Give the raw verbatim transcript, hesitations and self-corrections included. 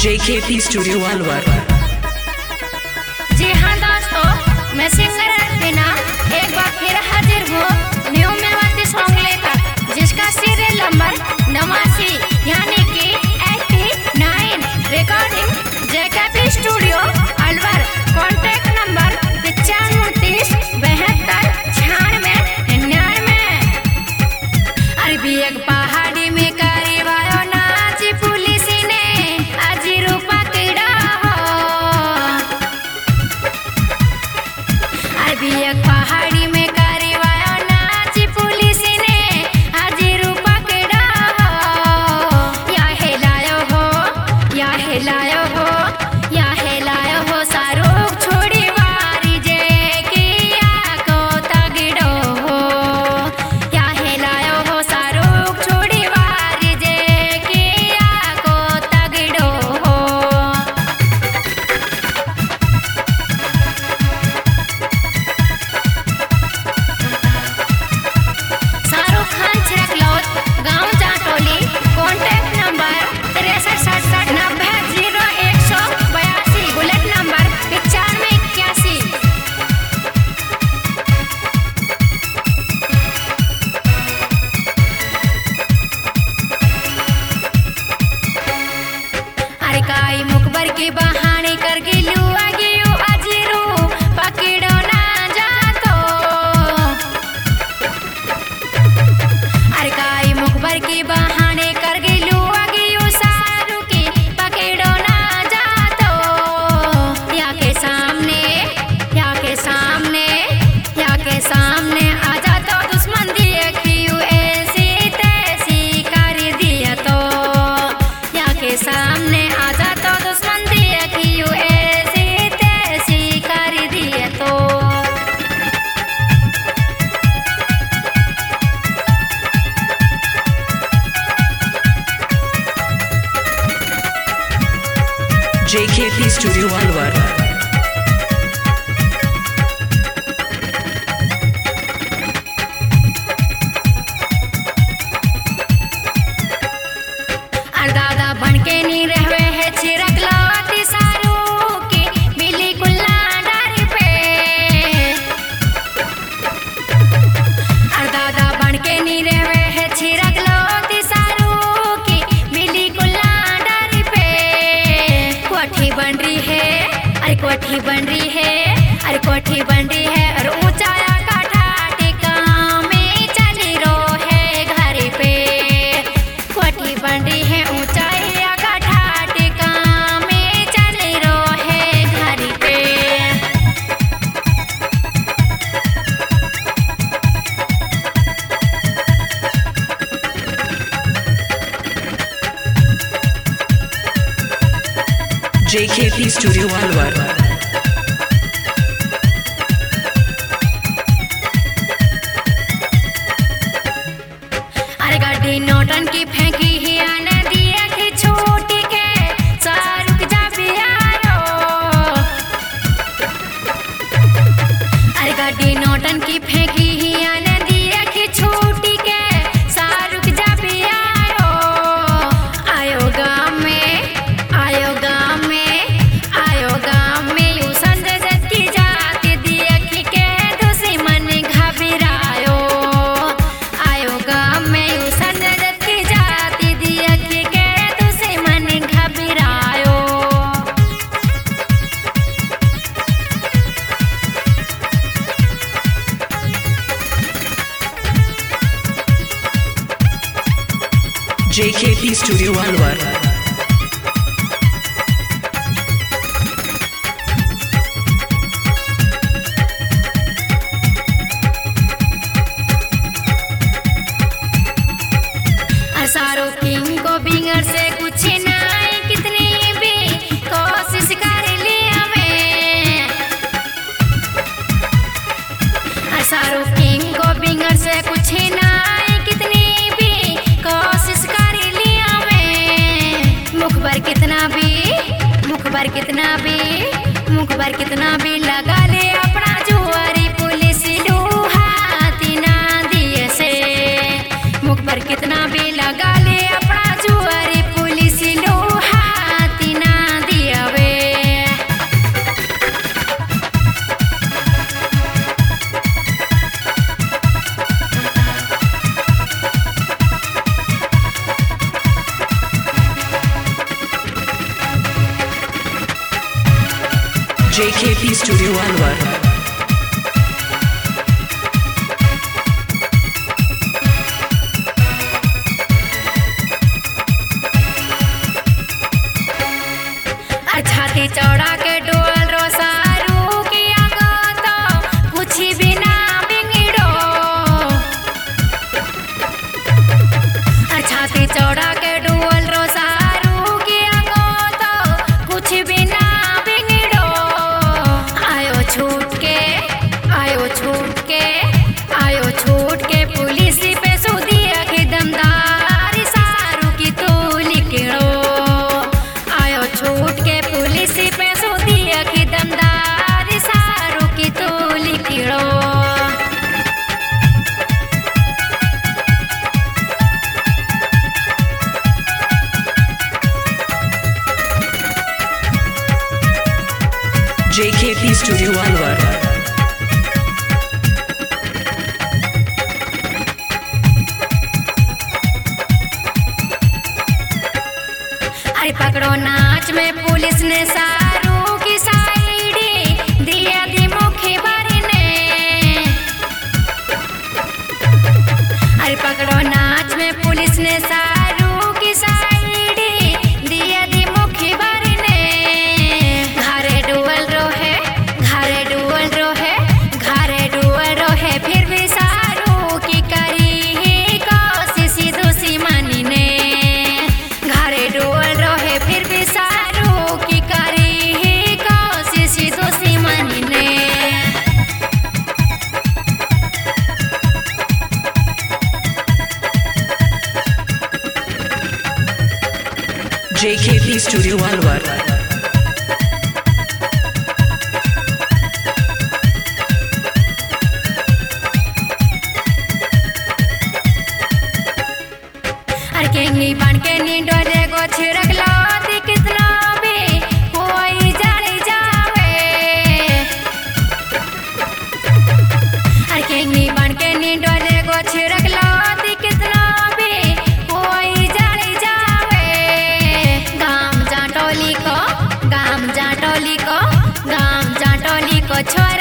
JKP studio Alwar. जी हाँ दोस्तों, मैं सिंगर बिना एक बार फिर हाजिर हूँ न्यू मेवाती सॉन्ग लेकर, जिसका सीरियल नंबर नवासी यानी कि eighty nine. Recording JKP studio Alwar. Contact number पचानवे उनतीस बहत्तर छियानवे निन्यानवे। अरबी एक पहाड़ी में करीबायो नाची पुलिस ने अजी रूपा किड़ा हो। अरबी एक पहाड़ी में करीबायो नाची पुलिस ने अजी रूपा किड़ा हो। या हिलायो हो या हिलायो हो या हिलायो हो सारूक छोड़ी वारी जे किया को तगड़ो हो। या हिलायो हो सारूक छोड़ी वारी जे किया को तगड़ो हो। शाहरुख खान छिड़कलौत गाँव जाटोली। कॉन्टैक्ट नंबर तिरसठ सड़सठ नब्बे जीरो एक सौ बयासी। बुलेट नंबर पचानवे इक्यासी। अरे काई मुकबर के बहाने कर गिलू आगियो अजीरू पकड़ो ना जातो। अरे काई मुकबर के बहाने कर गिलू आगियो सारू के पकड़ो ना जातो। या के सामने या के सामने या के सामने आ जातो दुश्मन दिए क्यों ऐसी तैसी कर दिया तो। या के सामने आ जातो दुश्मन दिए क्यों ऐसी तैसी कर दिया तो। JKP studio Alwar. दादा बन के नी रहवे है छिरक लाती सारू के बिल्ली कुल्ला डारी पे। दादा बन के नी रहवे है छिरक लाती सारू के बिल्ली कुल्ला डारी पे। कोठी बन रही है अरे कोठी बन रही है अरे कोठी बन रही है और ऊंचाया काठा टिका में चली रो है घर पे। कोठी बन रही है ऊंचाई काठा टिका में चली रो है घर पे। JKP studio Alwar. अरे गाड़ी नोटन की फेंकी ही आने दिया कि छोटी के शाहरुख जा बियारो। अरे गाड़ी नोटन की फेंकी ही आने दिया कि छोटी के शाहरुख जा बियारो। आयो गाँव में आयो गाँव में आयो गाँव में यू संजय की जाति दिया कि के दुश्मन घबरायो। आयो गाँव में यू संजय की जाति दिया कि के दुश्मन घबरायो। JKP studio Alwar. सारो किंग को बिंगर से कुछ नहीं कितनी भी कोशिश कर लिया मैं। सारो किंग को बिंगर से कुछ नहीं कितनी भी कोशिश कर लिया मैं। मुखबर कितना भी मुखबर कितना भी मुखबर कितना भी लगा ले अपना जुआरी पुलिस लूहाती ना दिए से। मुखबर कितना भी लगा ले अपना जुआरी पुलिस लूहाती ना J K P Studio Alwar. छाती चौड़ा के डोल रो सारू किया गो तो कुछ भी ना बिगड़ो। छाती चौड़ा के डोल रो सारू किया गो तो कुछ भी ना बिगड़ो। आयो छूट के आयो छूट के आयो छूट के पुलिस पे सुदिया के दमदार सारू की तो लिखड़ो। आयो छूट के पुलिस पे सुदिया की दमदार सारू की तो लिखड़ो। J K P Studio Alwar. अरे पकड़ो नाच में पुलिस ने सारू की साइडी दिया दी मुखी बारी ने। अरे पकड़ो नाच में पुलिस ने सारू की साइडी दिया दी मुखी बारी ने। घरे डुअल रोहे घरे डुअल रोहे घरे डुअल रोहे फिर भी सारू की करी ही कोशिश दोषी मानी ने। घरे डुअल रोहे फिर भी सारू की करी ही कोशिश दोषी मानी ने। J K P Studio Alwar. अरे केंगी बन के नींदो देखो छिड़क लो दी कितना भी कोई जाने जावे। अरे केंगी बन के नींदो देखो छिड़क लो दी कितना भी कोई जाने जावे। गाम जाटोली को गाम जाटोली को गाम जाटोली को छोड़